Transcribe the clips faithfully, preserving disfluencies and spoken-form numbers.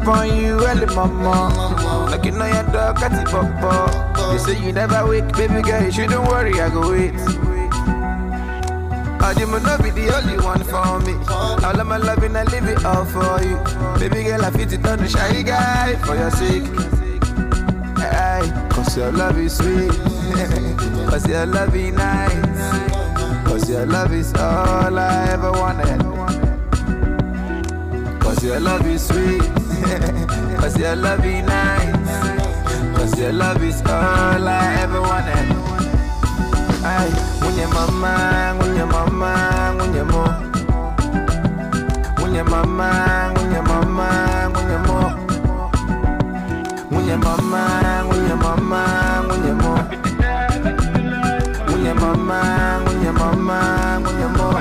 up on you early, mama. Looking on your dog, cat it papa. They say you never wake, baby girl, you shouldn't worry, I go wait. I did not be the only one for me. All of my loving, I leave it all for you. Baby girl, I fit it on the shy guy for your sake. Aye, cause your love is sweet. Cause your love is nice. Cause your love is all I ever wanted. Cause your love is sweet. Cause your love is nice. Cause your love is all I ever wanted. Aye, when your mama, when your mama, when your mo. When your mama, when your mama, when your mo. When your mama, when your mama, when your mo. When your mama, when your mama, when your mo.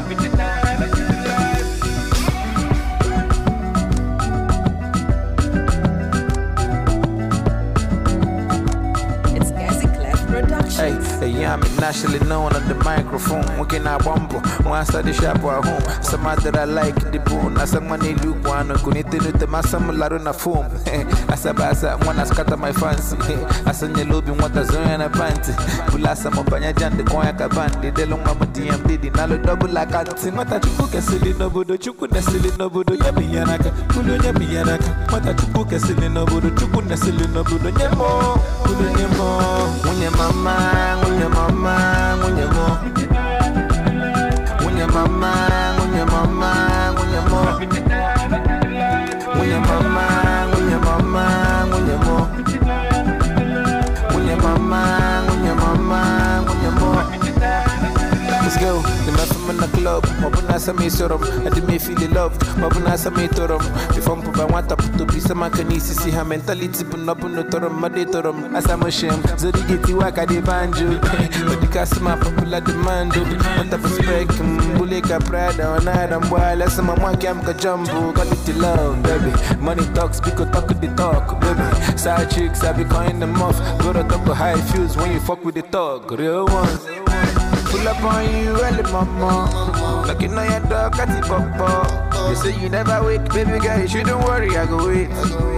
Hey, hey, yeah, I'm nationally known on the microphone. We can have bumble. Once I the shop at home. Some that I like the bone. As some money look one. Couldn't tell the massam laruna foam. As a bassa, one I scatter my fancy. As a yellow bin what a zone and a panty. Pulasa Mopanya Jan, the Koyaka band. The long mama D M D. Nalo double like a tin. What a chuka silly nobodo. Chukuna silly nobodo. Yabianaka. Kulu Yabianaka. What a chuka silly nobodo. Chukuna silly nobodo. Yamo. Kulu Yamo. When your mama. When your mama, when your mo. When your mama, when your mama, when your mo. When your mama, when your mama, when your mo. When your mama, when your mama, when your mo. Let's go. The man from in the club. Mabuna sami sorum. I did me feel loved. Mabuna sami torum. If I'm put I want to put to be some canisi see her mentality put up on the torum, made torum. As I'm ashamed. Zodi get you waka de banjo. But the customer popular demand. On the respect. Buleka prada on Adam while as some one cam ka jumbo. Got it to love, baby. Money talks, people talk with the talk, baby. Side chicks, I be calling them off. Go to talk high fuse when you fuck with the talk. Real ones. Pull up on you early, mama. Looking on your dog, cat it papa. They say you never wake, baby girl, you shouldn't worry, I go wait.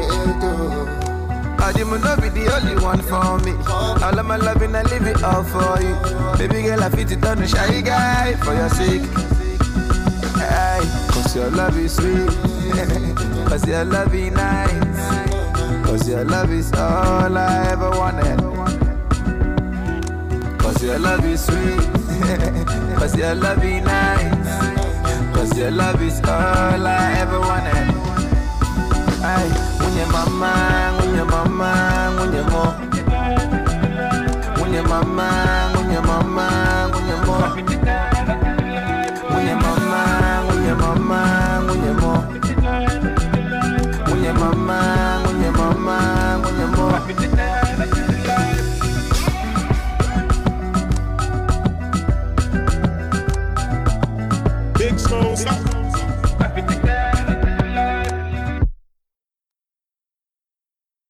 I did not be the only one for me. All of my loving, I leave it all for you. Baby girl, I fit it on the shy guy for your sake. Aye, cause your love is sweet. Cause your love is nice. Cause your love is all I ever wanted. Cause your love is sweet. Cause your love is nice. Cause your love is all I ever wanted. Aye, when your mama, when your mama, when your mo.